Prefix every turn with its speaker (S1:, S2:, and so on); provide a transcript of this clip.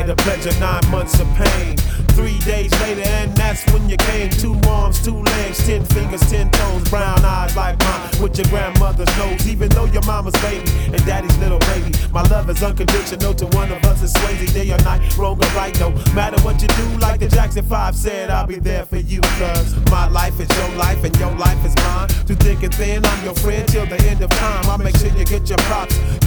S1: night of pleasure, 9 months of pain. 3 days later, and that's when you came. 2 arms, 2 legs, 10 fingers, 10 toes, brown eyes like mine, with your grandmother's nose. Even though your mama's baby and daddy's little baby, my love is unconditional to one of us. It's Swayze, day or night, wrong or right. No matter what you do, like the Jackson 5 said, I'll be there for you. Cause my life is your life and your life is mine. Through thick and thin, I'm your friend till the end of time. I'll make sure you get your props.